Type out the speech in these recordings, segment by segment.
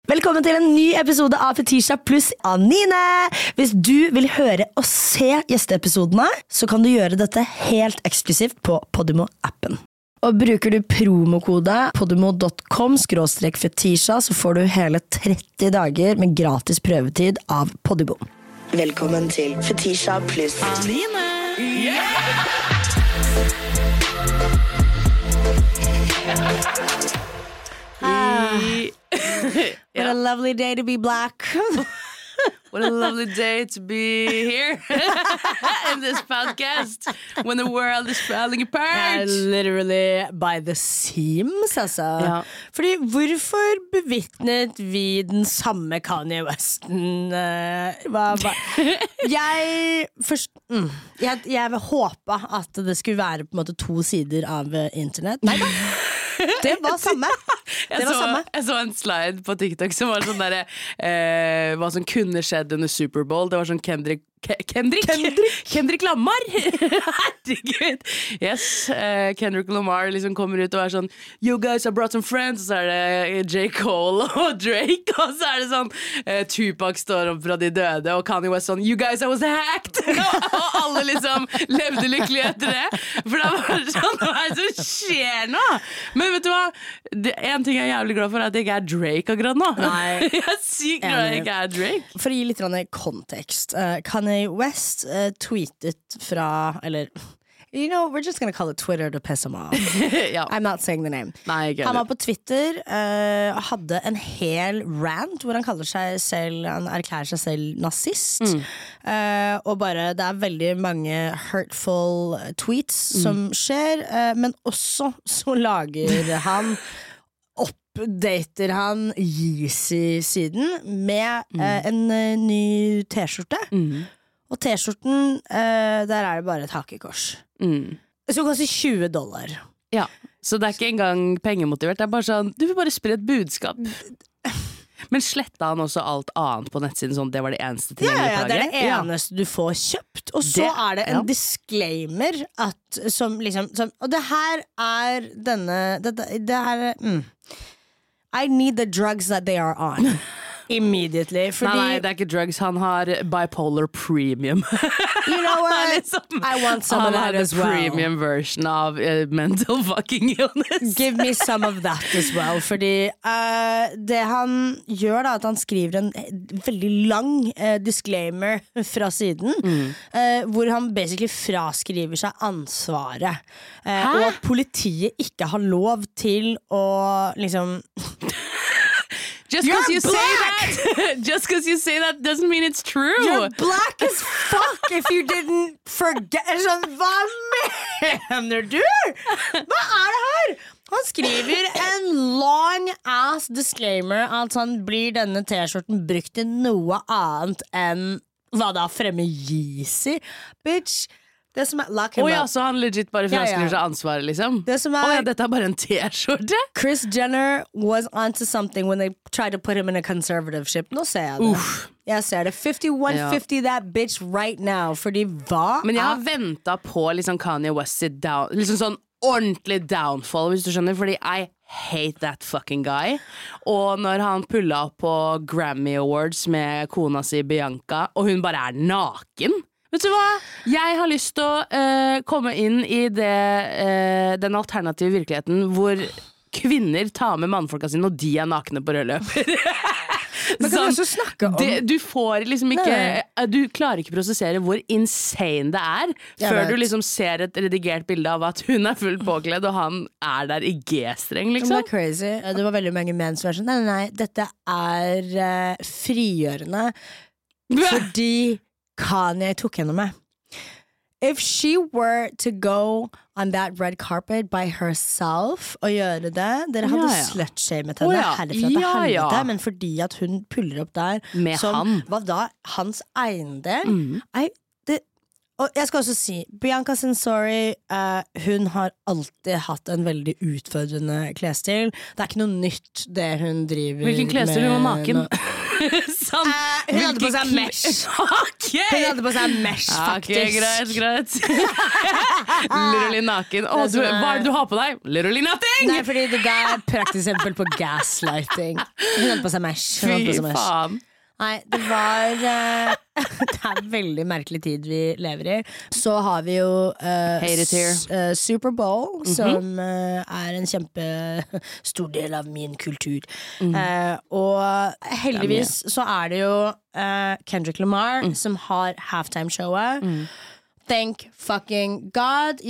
Velkommen til en ny episode av Fetisha pluss Anine. Hvis du vil høre og se gjesteepisodene, så kan du gjøre dette helt eksklusivt på Podimo-appen. Og bruker du promokode podimo.com/fetisha, så får du hele 30 dager med gratis prøvetid av Podimo. Velkommen til Fetisha pluss Anine. What a lovely day to be black. What a lovely day to be here in this podcast when the world is falling apart. Literally by the seams, altså. Ja. Fordi hvorfor bevitnet vi den samme Kanye Westen? Jeg vil håpe at det skulle være på en måte to sider av internett. Nei da. Det var samme. Jeg så en slide på TikTok som var sånn der hva som kunne skjedd under Superbowl. Det var sånn Kendrick Lamar. Herregud. Yes, Kendrick Lamar liksom kommer ut og er sånn You guys, I brought some friends. Og så er det J. Cole og Drake. Og så er det sånn Tupac står opp fra de døde. Og Kanye West sånn You guys, I was hacked. Og alle liksom levde lykkelig etter det. For det var sånn Hva er det som skjer nå? Men vet du hva? En ting jeg er jævlig glad for er at jeg ikke er Drake akkurat nå. Nei. Jeg er sykt glad jeg ikke er Drake. For å gi litt kontekst, Kanye West tweetet fra, eller you know, we're just gonna call it Twitter to piss him off. Ja. I'm not saying the name. Nei, ikke han var på Twitter og hadde en hel rant hvor han erklærer seg selv nazist. Og bare, det er veldig mange hurtful tweets som skjer, men også så lager han dater han Yeezy-siden med en ny t-skjorte. Og t-skjorten, der er det bare et hakekors. Så koster $20. Ja, så det er ikke engang pengemotivert. Det er bare sånn, du vil bare spre et budskap. Men sletta han også alt annet på nettsiden sånn, det var det eneste tilgjengelige plagget? Ja, det er det eneste du får kjøpt. Og så er det en disclaimer at, som liksom, og det her er denne, det her I need the drugs that they are on. Immediately. Nei, det er ikke drugs. Han har bipolar premium. You know what? Liksom, I want some of that as well. Han har en premium version av mental fucking illness. Give me some of that as well. Fordi det han gjør da, at han skriver en veldig lang disclaimer fra siden, hvor han basically fraskriver seg ansvaret. Og at politiet ikke har lov til å liksom Just because you say that doesn't mean it's true. You're black as fuck if you didn't forget. Sånn, hva mener du? Hva er det her? Han skriver en long ass disclaimer at han blir denne t-skjorten brukt til noe annet enn hva da, fremme Yeezy. Bitch, det som er så han legit bare fraskriver seg ansvaret liksom. Dette er bare en t-skjorte. Kris Jenner was onto something when they tried to put him in a conservative ship. Nå ser jeg det. Jeg ser det. 5150 that bitch right now. Fordi hva? Men jeg har ventet på liksom Kanye West sit down, liksom sånn ordentlig downfall, hvis du skjønner, fordi I hate that fucking guy. Og når han pulla opp på Grammy Awards med kona si Bianca, og hun bare er naken. Vet du hva? Jeg har lyst til å komme inn i den alternative virkeligheten hvor kvinner tar med mannfolka sine, og de er nakne på rød løper. Men kan du også snakke om du får liksom ikke du klarer ikke prosessere hvor insane det er før du liksom ser et redigert bilde av at hun er fullt påkledd og han er der i G-streng liksom. Det er crazy. Det var veldig mange menn som var sånn nei, dette er frigjørende fordi Kanye tok henne med. If she were to go on that red carpet by herself og gjøre det, dere hadde slutshamet henne herfra til helvete, men fordi at hun puller opp der med som han. Var da hans eiendel. Og jeg skal også si, Bianca Censori, hun har alltid hatt en veldig utfordrende klesstil. Det er ikke noe nytt det hun driver med. Hvilken klesstil? Hun var naken. Sånn, Hun hadde på seg mesh. Okay. Hun hadde på seg mesh, faktisk. Ok, greit. Literally naken. Hva er det du har på deg? Literally nothing! Nei, fordi det der er praktisk eksempel på gaslighting. Hun hadde på seg mesh. Fy faen. Nei, det var det er veldig merkelig tid vi lever i. Så har vi jo Super Bowl, som er en kjempestor del av min kultur. Og heldigvis så er det jo Kendrick Lamar som har halftime-showet. Thank fucking God.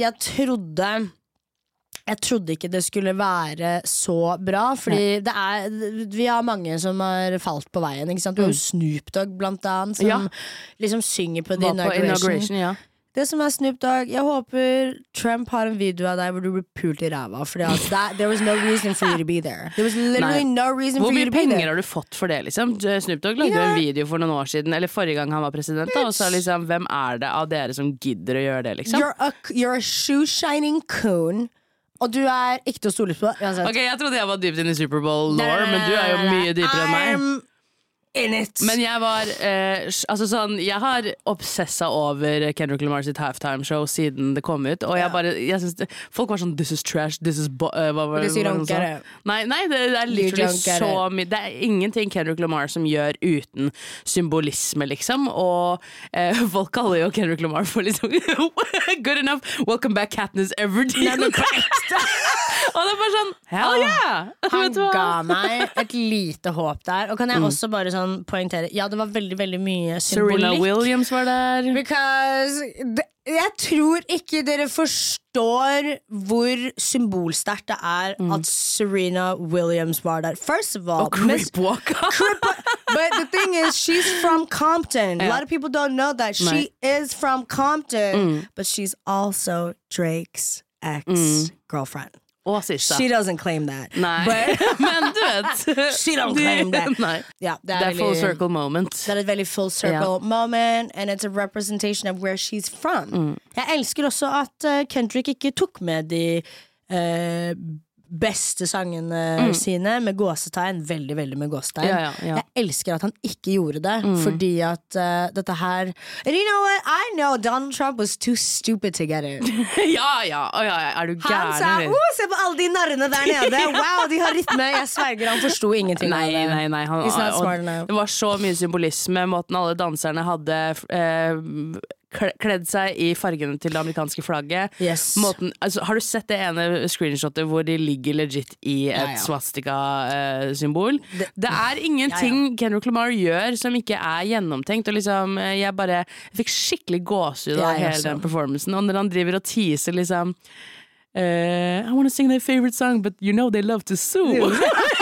Jeg trodde ikke det skulle være så bra, fordi vi har mange som har falt på veien, ikke sant? Du har jo Snoop Dogg blant annet, som liksom synger på The Inauguration. Det som er Snoop Dogg, jeg håper Trump har en video av deg hvor du blir pult i ræva, fordi there was no reason for you to be there. There was literally no reason for you to be there. Hvor mye penger har du fått for det, liksom? Snoop Dogg lagde jo en video for noen år siden, eller forrige gang han var president, og så liksom, hvem er det av dere som gidder å gjøre det, liksom? You're a shoe-shining coon. Og du er ikke til å stole på. Ok, jeg trodde jeg var dypt inn i Superbowl-lore, men du er jo mye dypere enn meg. I'm in it. Men jeg var jeg har obsessa over Kendrick Lamar sitt halftime-show siden det kom ut, og jeg synes folk var sånn this is trash, this is Nei, det er literally så mye. Det er ingenting Kendrick Lamar som gjør uten symbolisme, liksom, og folk kaller jo Kendrick Lamar for liksom good enough, welcome back Katniss Everdeen. Og det er bare sånn, hell yeah! Han ga meg et lite håp der. Og kan jeg også bare sånn poengtere, ja, det var veldig, veldig mye symbolikk. Serena Williams var der. Because jeg tror ikke dere forstår hvor symbolsterkt det er at Serena Williams var der. First of all, og Cripwalker. But the thing is, she's from Compton. A lot of people don't know that. She is from Compton, but she's also Drake's ex-girlfriend. She doesn't claim that. Nei, men du vet she don't claim that. Ja, det er full circle moment. Det er et veldig full circle moment, and it's a representation of where she's from. Jeg elsker også at Kendrick ikke tok med de beste sangene sine med gåsetegn, veldig, veldig med gåsetegn. Jeg elsker at han ikke gjorde det, fordi at dette her and you know what, I know Donald Trump was too stupid to get it. Er du gæren? Han sa, se på alle de narrene der nede, wow, de har rytme, jeg sverger, han forstod ingenting av det. Nei, He's not smart enough. Det var så mye symbolisme, måten alle danserne hadde kledd seg i fargene til det amerikanske flagget. Måten, altså, har du sett det ene screenshotet hvor de ligger legit i et swastika-symbol? Det er ingenting Kendrick Lamar gjør som ikke er gjennomtenkt, og liksom, jeg fikk skikkelig gåsehud av hele den performancen, og når han driver og teaser liksom I wanna sing their favorite song, but you know they love to sue.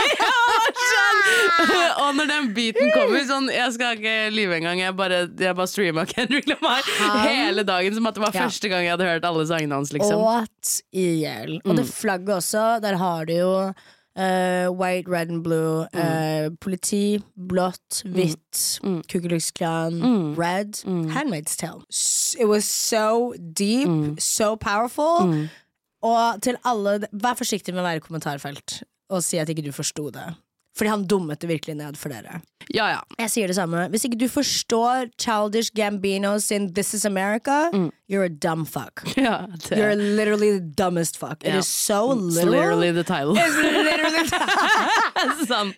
Og når den beaten kommer sånn, jeg skal ikke lyve engang, jeg bare streamet Kendrick Lamar hele dagen, som at det var første gang jeg hadde hørt alle sangene hans, liksom. Åt i hjel. Og det flagget også, der har du jo white, red and blue, politi, blått, hvitt, Ku Klux Klan, red, Handmaid's Tale. It was so deep, so powerful. Og til alle, vær forsiktig med å være i kommentarfelt og si at ikke du forstod det. Fordi han dummet det virkelig ned for dere. Ja. Jeg sier det samme. Hvis ikke du forstår Childish Gambino sin This is America, you're a dumb fuck. You're literally the dumbest fuck. It is so literal. It's literally the title. It's literally the title. Sånn.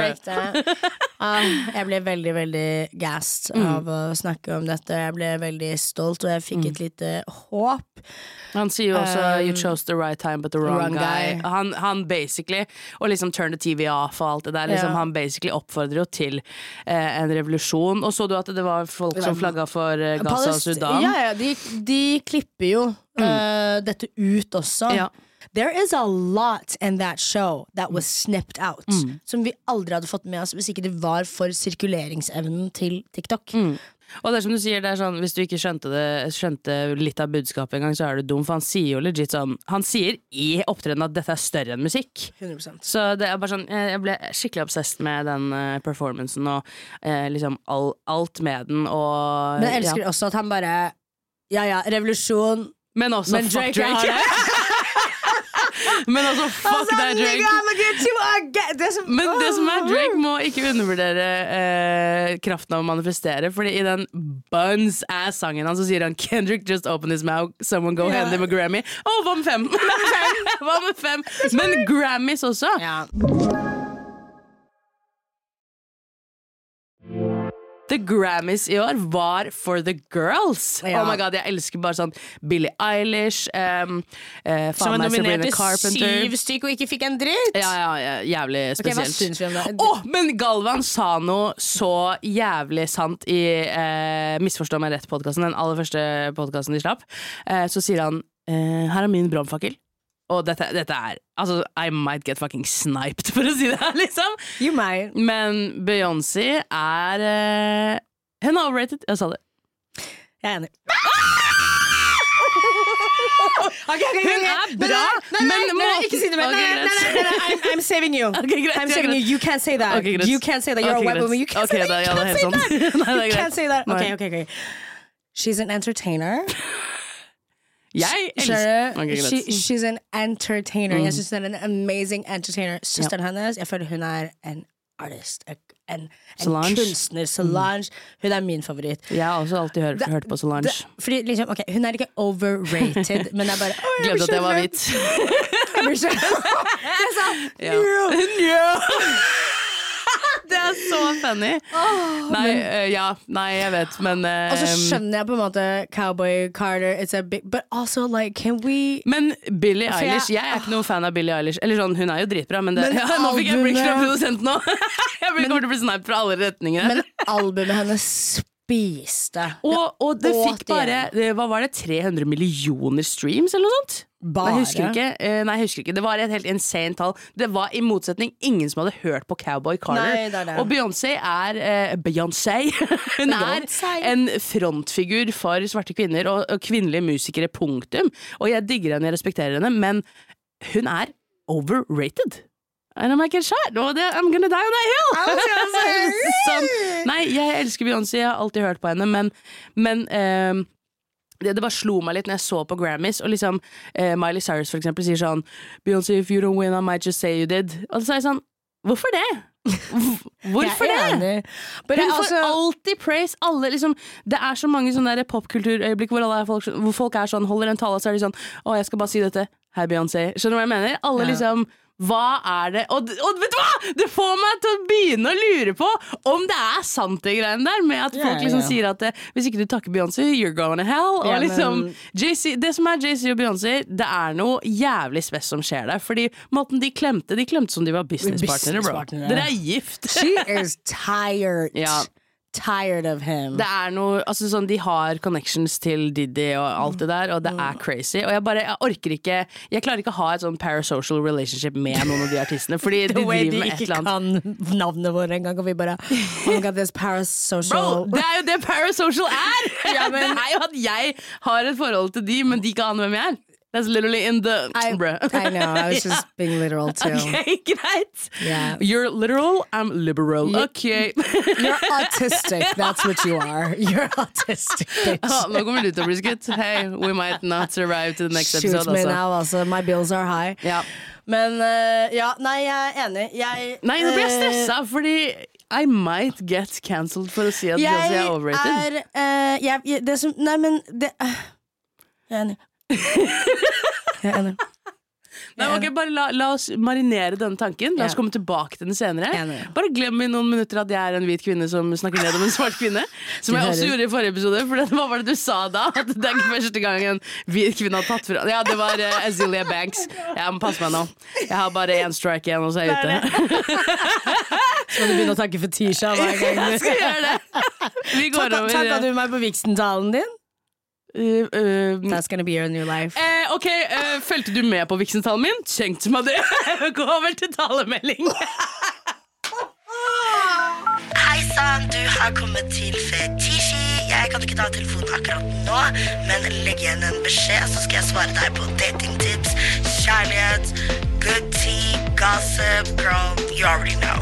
Jeg ble veldig, veldig gassed av å snakke om dette. Jeg ble veldig stolt, og jeg fikk et lite håp. Han sier jo også you chose the right time but the wrong guy. Han basically, og liksom turn the TV off og alt det der, liksom, han basically oppfordrer jo til en revolusjon. Og så du at det var folk som flagget for Gaza og Sudan? Ja, de klipper jo dette ut også. There is a lot in that show that was snipped out, som vi aldri hadde fått med oss hvis ikke det var for sirkuleringsevnen til TikTok. Og det er som du sier, det er sånn, hvis du ikke skjønte litt av budskapet en gang, så er du dum, for han sier jo legit sånn, han sier i opptredenen at dette er større enn musikk. 100%. Så det er bare sånn, jeg ble skikkelig obsessed med den performancen og liksom alt med den, og men jeg elsker også at han bare revolusjon, men også fuck Drake. Men altså, fuck deg, Drake. Men det som Drake må ikke undervurdere kraften av å manifestere, fordi i den buns-ass-sangen han så sier han Kendrick just opened his mouth, someone go hand him a Grammy. Hva med 5? Hva med 5? Men Grammys også. The Grammys i år var for the girls. Oh my god, jeg elsker bare sånn Billie Eilish, som nominerte 7 stykker og ikke fikk en dritt. Ja, jævlig spesielt. Hva synes vi om det? Men Galvan sa noe så jævlig sant i Misforstå meg rett-podcasten, den aller første podcasten de slapp. Så sier han, her min brannfakkel. Og dette altså, I might get fucking sniped, for å si det her, liksom. You might. Men Beyoncé hun overrated, jeg sa det. Jeg er enig. Hun bra, men ikke si det mer. Nei, I'm saving you. I'm saving you. You can't say that. You can't say that. You're a white woman. You can't say that. You can't say that. Okay. She's an entertainer. She's an entertainer. Jeg synes hun en amazing entertainer. Søsteren hennes, jeg føler hun en artist, en kunstner. Solange, hun min favoritt. Jeg har også alltid hørt på Solange. Fordi liksom, ok, hun ikke overrated, men det bare glemte at jeg var hvit. Det så funny. Nei, jeg vet, men og så skjønner jeg på en måte Cowboy Carter, it's a big, but also like, can we. Men Billie Eilish, jeg ikke noen fan av Billie Eilish. Eller sånn, hun jo dritbra, men det, nå fikk jeg blikk fra produsent nå. Jeg kommer til å bli sniped fra alle retninger. Men albumet hennes spiste. Og det fikk bare, hva var det, 300 millioner streams eller noe sånt? Nei, jeg husker ikke. Det var et helt insane tall. Det var i motsetning ingen som hadde hørt på Cowboy Carter. Nei. Og Beyoncé Beyoncé hun en frontfigur for svarte kvinner og kvinnelige musikere, punktum. Og jeg digger henne, jeg respekterer henne, men hun overrated. And I'm like, I'm gonna die on that hill. Sånn. Nei, jeg elsker Beyoncé, jeg har alltid hørt på henne, men det bare slo meg litt når jeg så på Grammys, og liksom Miley Cyrus for eksempel sier sånn Beyoncé, if you don't win, I might just say you did. Og så er jeg sånn, hvorfor det? Hvorfor det? Hun får alltid praise alle, liksom, det så mange sånne der popkulturøyeblikk hvor folk sånn, holder en tale, så de sånn, jeg skal bare si dette, hei Beyoncé, skjønner du hva jeg mener? Alle liksom, hva det? Og vet du hva? Det får meg til å begynne å lure på om det sant det greiene der, med at folk liksom sier at hvis ikke du takker Beyoncé, you're going to hell. Og liksom, det som Jay-Z og Beyoncé, det noe jævlig spes som skjer der, fordi måten de klemte som de var businesspartnere, bro. Dere gift. She is tired. Tired of him. Det noe, altså sånn, de har connections til Diddy og alt det der, og det crazy. Og jeg orker ikke, jeg klarer ikke å ha et sånn parasocial relationship med noen av de artistene, fordi de driver med et eller annet. The way de ikke kan navnet våre en gang, og vi bare, oh my god, this parasocial. Bro, det jo det parasocial ja, men det jo at jeg har et forhold til de, men de ikke aner hvem jeg That's literally in the... I know, I was just being literal too. Okay, greit. Yeah. You're literal, I'm liberal. Okay. You're autistic, that's what you are. You're autistic, bitch. Nå kommer du til å bli skutt. Hey, we might not survive to the next episode. Shoot me now, also. My bills are high. Ja. Men, nei, jeg enig. Nei, nå blir jeg stresset, fordi... I might get cancelled for å si at Beyoncé overrated. Jeg enig. Jeg enig. Nei, ok, bare la oss marinere denne tanken. La oss komme tilbake til den senere. Bare glem i noen minutter at jeg en hvit kvinne som snakker ned om en svart kvinne. Som jeg også gjorde i forrige episode. For hva var det du sa da? At det ikke første gang en hvit kvinne har tatt fra. Ja, det var Azealia Banks. Jeg må passe meg nå. Jeg har bare 1 strike igjen, og så jeg ute. Skal du begynne å takke for Tisha hver gang? Jeg skal gjøre det. Vi går over. Takka du meg på Vixen-talen din? That's gonna be your new life. Ok, følte du med på Vixen-talen min? Tenkte meg det. Gå over til talemelding. Hei sann, du har kommet til Fetisji. Jeg kan ikke ta telefonen akkurat nå, men legg igjen en beskjed, så skal jeg svare deg på datingtips, kjærlighet, good tea, gossip, girl, you already know.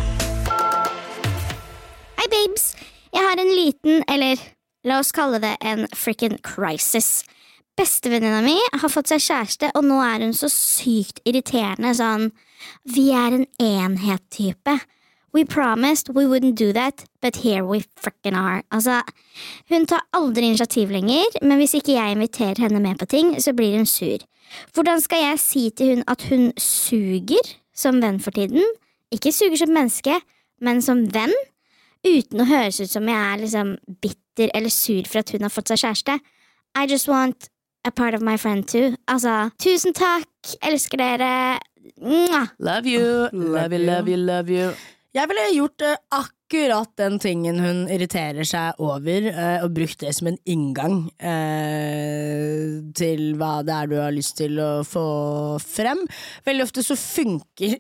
Hei babes, jeg har en liten, eller la oss kalle det en freaking crisis. Bestevenninna mi har fått seg kjæreste, og nå er hun så sykt irriterende sånn, vi er en enhet-type. We promised we wouldn't do that, but here we frickin' are. Altså, hun tar aldri initiativ lenger, men hvis ikke jeg inviterer henne med på ting, så blir hun sur. Hvordan skal jeg si til hun at hun suger som venn for tiden? Ikke suger som menneske, men som venn? Uten å høres ut som jeg er liksom bitter eller sur for at hun har fått seg kjæreste. I just want a part of my friend too. Altså, tusen takk, elsker dere. Mwah. Love you, love you, love you, love you. Jeg ville gjort akkurat den tingen hun irriterer seg over, og brukt det som en inngang til hva det er du har lyst til å få frem. Veldig ofte så funker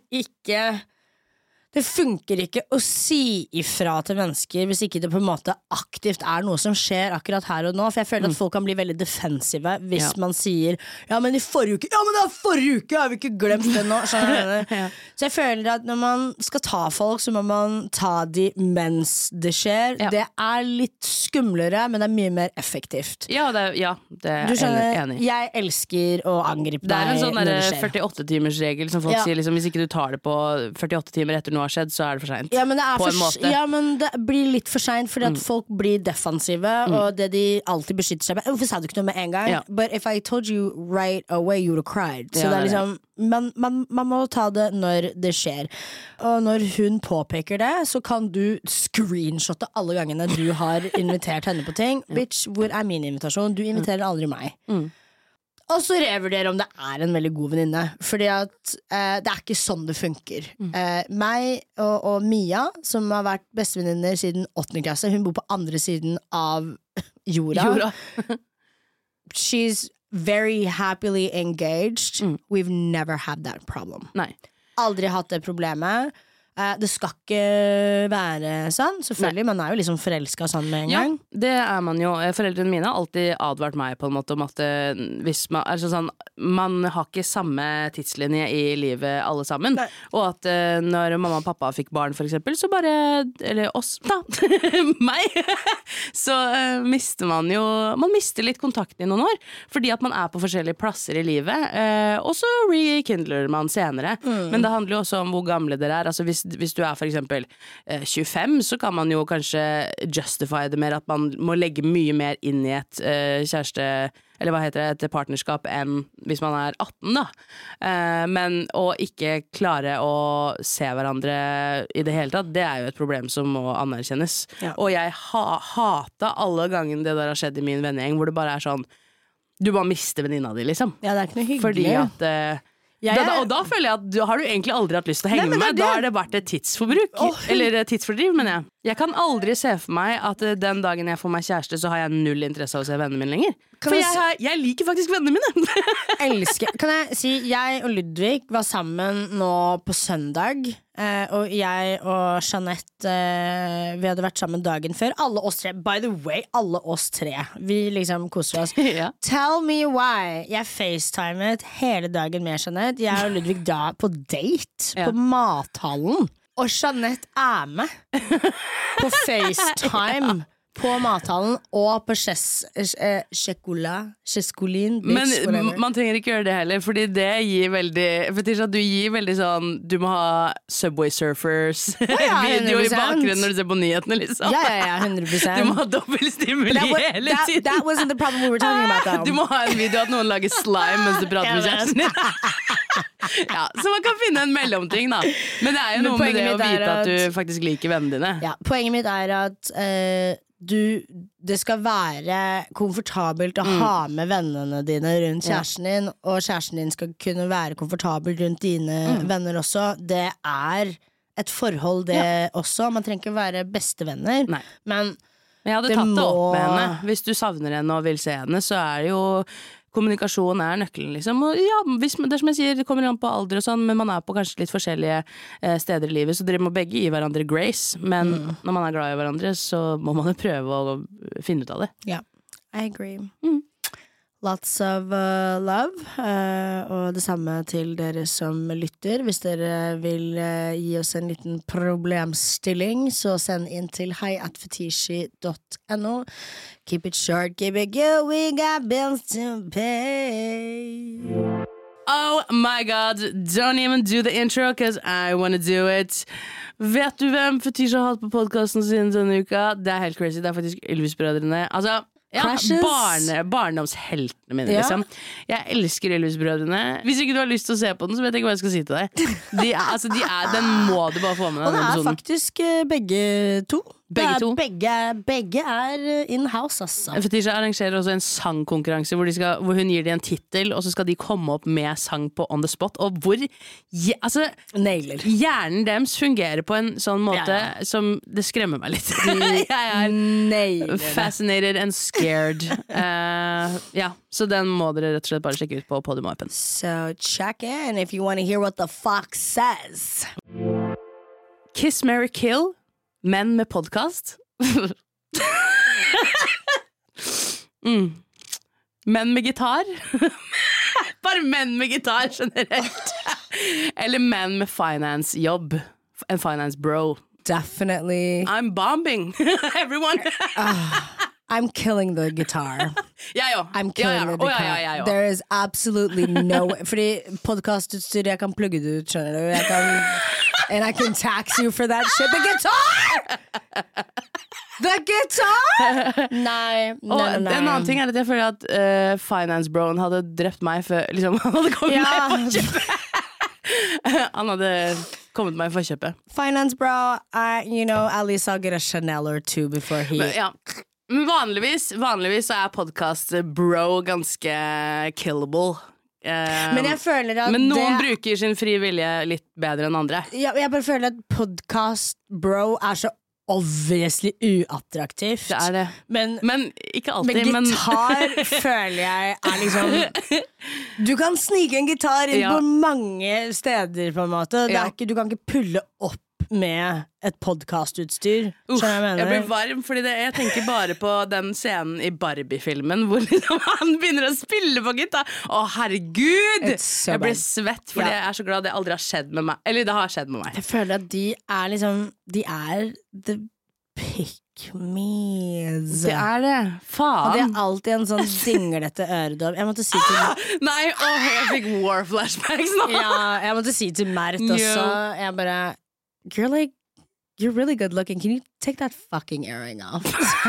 ikke å si ifra til mennesker hvis ikke det på en måte aktivt er noe som skjer akkurat her og nå, for jeg føler at folk kan bli veldig defensive hvis man sier ja, men i forrige uke, ja, men det er forrige uke, har vi ikke glemt det nå, så jeg føler at når man skal ta folk så må man ta de mens det skjer, det er litt skumlere, men det er mye mer effektivt. Det er jeg enig i. Jeg elsker å angripe deg. Det er en sånn 48-timers-regel som folk sier, liksom, hvis ikke du tar det på 48 timer etter noe har skjedd, så er det for sent. Ja, men det er på en måte. Ja, men det blir litt for sent fordi at folk blir defensive, og det de alltid beskytter seg med. Hvorfor sa du ikke noe med en gang? But if I told you right away, you would have cried. Så det er liksom, man må ta det når det skjer. Og når hun påpeker det, så kan du screenshotte alle gangene du har invitert henne på ting. Bitch, hvor er min invitasjon? Du inviterer aldri meg. Og så revurderer om det er en veldig god venninne. Fordi at det er ikke sånn det funker. Meg og Mia, som har vært bestevenninner siden 8. klasse, hun bor på andre siden av jorda. She's very happily engaged. We've never had that problem. Nei. Aldri hatt det problemet. Det skal ikke være sånn. Selvfølgelig, man er jo liksom forelsket sånn med en gang. Ja, det er man jo. Foreldrene mine har alltid advart meg på en måte om at hvis man, altså sånn, man har ikke samme tidslinje i livet alle sammen. Nei. Og at når mamma og pappa fikk barn for eksempel, så bare, eller oss da, meg, så mister man mister litt kontakten i noen år, fordi at man er på forskjellige plasser i livet, og så rekindler man senere. Men det handler jo også om hvor gamle dere er. Altså hvis du er for eksempel 25, så kan man jo kanskje justify det mer at man må legge mye mer inn i et kjæreste, eller hva heter det, et partnerskap enn hvis man er 18 da. Men å ikke klare å se hverandre i det hele tatt, det er jo et problem som må anerkjennes. Og jeg hata alle gangene det der har skjedd i min vennegjeng, hvor det bare er sånn, du bare mister venninna di liksom. Ja, det er ikke noe hyggelig. Fordi at og da føler jeg at har du egentlig aldri hatt lyst til å henge med meg. Da har det vært et tidsforbruk. Eller tidsfordriv, mener jeg. Jeg kan aldri se for meg at den dagen jeg får meg kjæreste, så har jeg null interesse av å se vennene mine lenger. For jeg liker faktisk vennene mine. Elsker. Kan jeg si, jeg og Ludvig var sammen nå på søndag, og jeg og Jeanette, vi hadde vært sammen dagen før. Alle oss tre, by the way, alle oss tre. Vi liksom koser oss. Tell me why. Jeg facetimet hele dagen med Jeanette. Jeg og Ludvig da på date på mathallen. Og Jeanette er med på FaceTime på mathallen og på Chescolin. Men man trenger ikke gjøre det heller, fordi det gir veldig, for Tisha, du gir veldig sånn, du må ha Subway Surfers video i bakgrunnen når du ser på nyhetene liksom. Ja, 100%. Du må ha dobbeltstimuli hele tiden. That wasn't the problem we were talking about though. Du må ha en video at noen lager slime mens du prater med kjæresten din. Ja, så man kan finne en mellomting da. Men det er jo noe med det å vite at du faktisk liker vennene dine. Ja, poenget mitt er at det skal være komfortabelt å ha med vennene dine rundt kjæresten din, og kjæresten din skal kunne være komfortabel rundt dine venner også. Det er et forhold det også. Man trenger ikke være bestevenner. Nei. Men jeg hadde tatt det opp med henne. Hvis du savner henne og vil se henne, så er det jo kommunikasjon er nøkkelen liksom. Og ja, det er som jeg sier, det kommer an på alder og sånn, men man er på kanskje litt forskjellige steder i livet, så dere må begge gi hverandre grace, men når man er glad i hverandre, så må man jo prøve å finne ut av det. Ja, I agree. Lots of love, og det samme til dere som lytter. Hvis dere vil gi oss en liten problemstilling, så send inn til hi@fetishi.no. Keep it short, keep it good, we got bills to pay. Oh my god, don't even do the intro, cause I wanna do it. Vet du hvem Fetisha har hatt på podcasten sin denne uka? Det helt crazy, det faktisk Ylvis-brødrene. Altså, barndomsheltene mine, liksom. Jeg elsker Ylvis-brødrene. Hvis ikke du har lyst til å se på den, så vet jeg ikke hva jeg skal si til deg. Den må du bare få med deg. Og det faktisk begge to. Begge in-house, altså. Fetisha arrangerer også en sangkonkurranse hvor hun gir dem en titel, og så skal de komme opp med sang på on the spot, og hvor hjernen deres fungerer på en sånn måte som det skremmer meg litt. Jeg fascinated and scared. Så den må dere rett og slett bare sjekke ut på Podimo appen. So check in if you want to hear what the fox says. Kiss, Marry, Kill. Menn med podcast. Menn med gitar. Bare menn med gitar generelt. Eller menn med finance-jobb. En finance bro. Definitely. I'm bombing everyone. I'm killing the guitar. I'm killing the guitar. There is absolutely no way. Fordi podcastutstyr, jeg kan plugge det ut, skjønner du. And I can tax you for that shit. The guitar! Nei. En annen ting at jeg føler at finance broen hadde drept meg før liksom, han hadde kommet meg i forkjøpet. Han hadde kommet meg i forkjøpet. Finance bro, at least I'll get a Chanel or two before he... Men vanligvis så podcast bro ganske killable. Men jeg føler at noen bruker sin fri vilje litt bedre enn andre. Jeg bare føler at podcast bro så obviously uattraktivt. Det det. Men ikke alltid. Men gitar føler jeg liksom du kan snike en gitar inn på mange steder på en måte. Du kan ikke pulle opp med et podcastutstyr. Jeg blir varm, fordi jeg tenker bare på den scenen i Barbie-filmen hvor liksom han begynner å spille på gitar. Å, herregud! Jeg blir svett, fordi jeg så glad det aldri har skjedd med meg. Eller det har skjedd med meg. Jeg føler at de liksom de the pick-me's. Det det. Faen. Og det alltid en sånn dinglete øredobb. Jeg måtte si til Nei, jeg fikk war flashbacks nå. Jeg måtte si til Mert også. Jeg bare You're really good looking. Can you take that fucking earring off?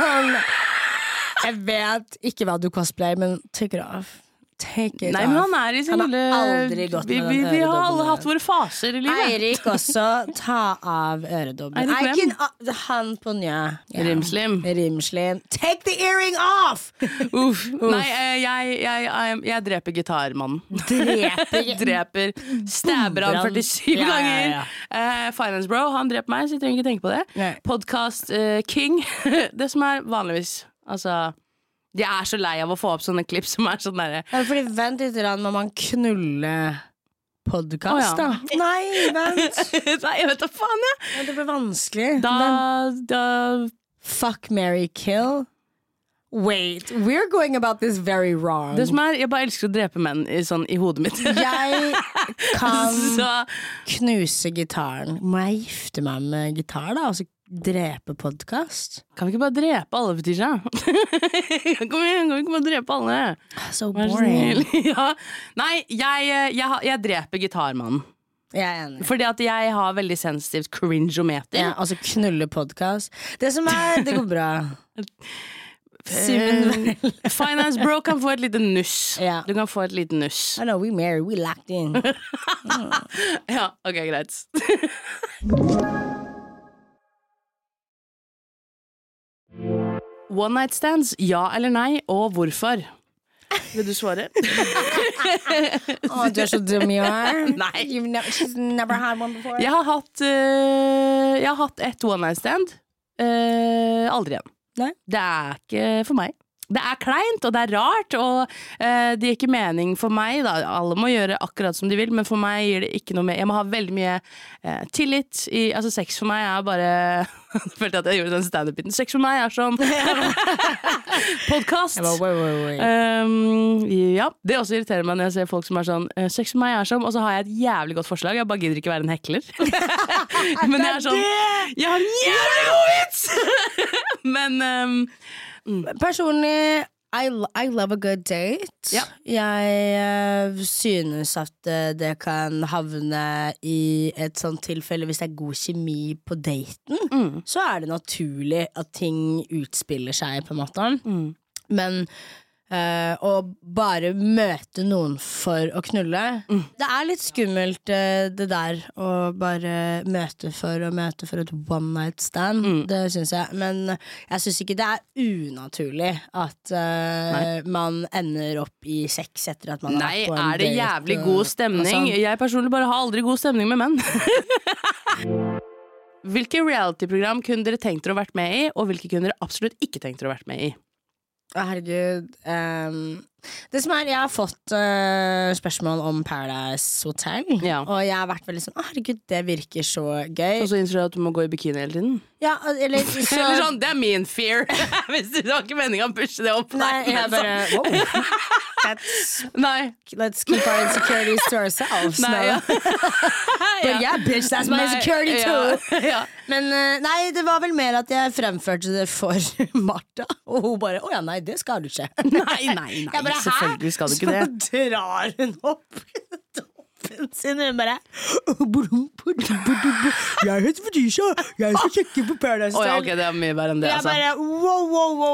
Jeg vet ikke hva du cosplayer, men take it off. Take it Nei, off. Men han I sin lille aldri gått med den øredobben. Vi har alle hatt våre faser I livet. Eirik også, ta av øredobben. Han på Njø. Rimslim. Take the earring off! Nei, jeg dreper gitarmannen. Dreper. Stabber han 47 ganger. Finance bro, han dreper meg, så jeg trenger ikke tenke på det. Podcast king. Det som vanligvis, altså... Jeg så lei av å få opp sånne klipp som sånn der. Fordi vent litt, må man knulle podcast da? Nei, vent. Nei, jeg vet da faen, det blir vanskelig. Da Fuck, marry, kill. Wait, we're going about this very wrong. Det som jeg bare elsker å drepe menn I hodet mitt. Jeg kan knuse gitaren. Må jeg gifte meg med gitar da? Og så drepe podcast? Kan vi ikke bare drepe alle, Fetisha? Kom igjen, kan vi ikke bare drepe alle? So boring. Nei, jeg dreper gitarmannen. Jeg enig. Fordi at jeg har veldig sensitivt cringe-ometer. Altså knulle podcast. Det som det går bra. Finance bro kan få et lite nuss. Du kan få et lite nuss. I know, we married, we locked in. Ok, greit. One night stands, ja eller nei, og hvorfor? Vil du svare? Du så dum I år. Nei. She's never had one before. Jeg har hatt et one night stand. Aldri igjen. Nei. Det ikke for meg. Det kleint, og det rart, og det ikke mening for meg da. Alle må gjøre akkurat som de vil, men for meg gir det ikke noe mer. Jeg må ha veldig mye tillit altså sex for meg bare følte at jeg gjorde den stand-up-biten. Sex med meg som podcast. Ja, det også irriterer meg når jeg ser folk som sånn, sex med meg som, og så har jeg et jævlig godt forslag. Jeg bare gidder ikke være en hekler. Men jeg sånn, jeg har en jævlig god vits! Men personlig I love a good date. Ja. Jeg synes at det kan havne i et sånt tilfelle hvis det god kjemi på daten, så det naturlig at ting utspiller seg på en måte. Men å bare møte noen for å knulle det litt skummelt det der å bare møte for et one night stand det synes jeg, men jeg synes ikke det unaturlig at man ender opp i sex etter at man har vært på en date. Det jævlig god stemning? Jeg personlig bare har aldri god stemning med menn. Hvilke reality-program kunne dere tenkt dere å vært med i, og hvilke kunne dere absolutt ikke tenkt dere å vært med i? Herregud det som jeg har fått spørsmål om Paradise Hotel og jeg har vært veldig sånn, herregud, det virker så gøy. Og så innser du at du må gå i bikini hele tiden? Ja, eller sånn, det min fear. Hvis du har ikke meningen å pushe det opp. Nei, jeg bare, wow. Let's keep our insecurities to ourselves. Nei, But yeah, bitch, that's my insecurity too. Men nei, det var vel mer at jeg fremførte det for Martha, og hun bare, åja, nei, det skal du ikke. Nei, selvfølgelig skal du ikke det. Så drar hun opp toppen sin, og hun bare jeg heter Fetisha, jeg skal sjekke på Paradise Hotel. Ok, det mye bedre enn det, altså. Jeg bare,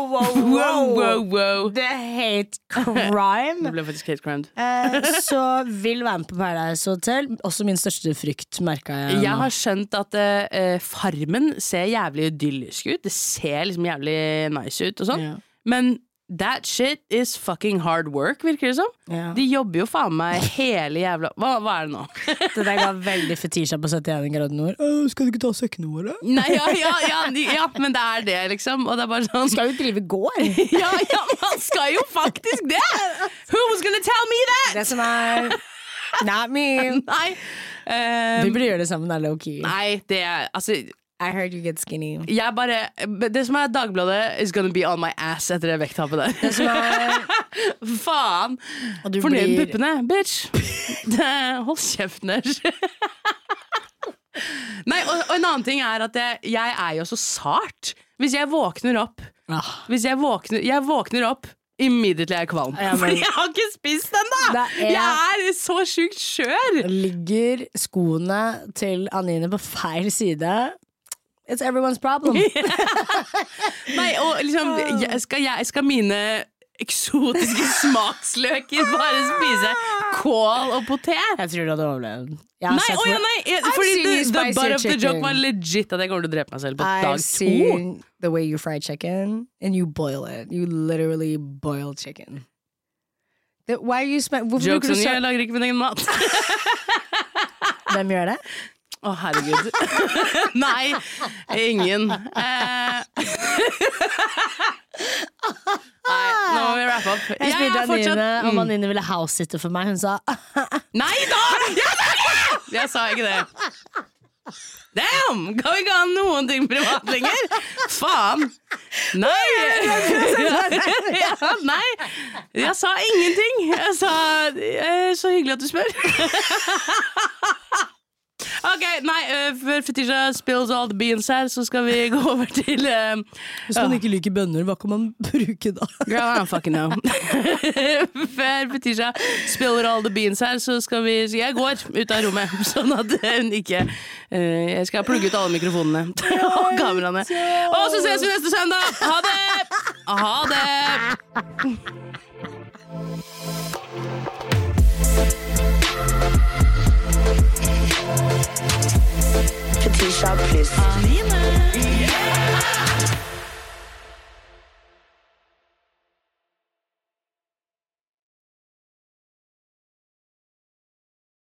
wow. Det hate crime. Det ble faktisk hate crime. Så vil være med på Paradise Hotel. Også min største frykt, merket jeg. Jeg har skjønt at Farmen ser jævlig idyllisk ut. Det ser liksom jævlig nice ut og sånn. Men that shit is fucking hard work, virker det som. De jobber jo faen meg hele jævla Hva det nå? Det der ga veldig Fetisha på 71 grader nord. Skal du ikke ta søkkene våre? Nei, ja, men det det liksom. Og det bare sånn, skal jo drive gård. Ja, man skal jo faktisk det. Who was gonna tell me that? Det som not me. Nei. Vi burde gjøre det sammen, low-key. Nei, det altså I heard you get skinny. Det som Dagbladet is gonna be on my ass etter det vekttappet der. Det som faen. Fornøyd med puppene, bitch. Hold kjeften der. Nei, og en annen ting at jeg jo så sart. Hvis jeg våkner opp jeg våkner opp immediately kvalm. Fordi jeg har ikke spist den da. Jeg så sjukt skjør. Ligger skoene til Anine på feil side. It's everyone's problem. Nei, og liksom jeg skal mine eksotiske smaksløker bare spise kål og potet. Jeg tror du hadde overlevd. Nei, fordi the butt of the joke var legit at jeg kommer til å drepe meg selv på dag 2. I've seen the way you fry chicken and you boil it. You literally boil chicken. Why are you jokes on you, jeg lager ikke min egen mat. Hvem gjør det? Herregud. Nei, ingen. Nei, nå må vi wrap up. Jeg spurte Anine om Anine ville house-sitte for meg. Hun sa nei da! Jeg sa ikke det. Damn! Kan vi ikke ha noen ting privat lenger? Faen! Nei! Nei, jeg sa ingenting. Jeg sa så hyggelig at du spør. Ok, nei, før Fetisha spills all the beans her, så skal vi gå over til hvis man ikke liker bønner, hva kan man bruke da? I don't fucking know. Før Fetisha spiller all the beans her, så skal jeg går ut av rommet, sånn at hun ikke jeg skal plugge ut alle mikrofonene og kameraene. Og så ses vi neste søndag. Ha det! Ha det! Fetisha pluss Anine.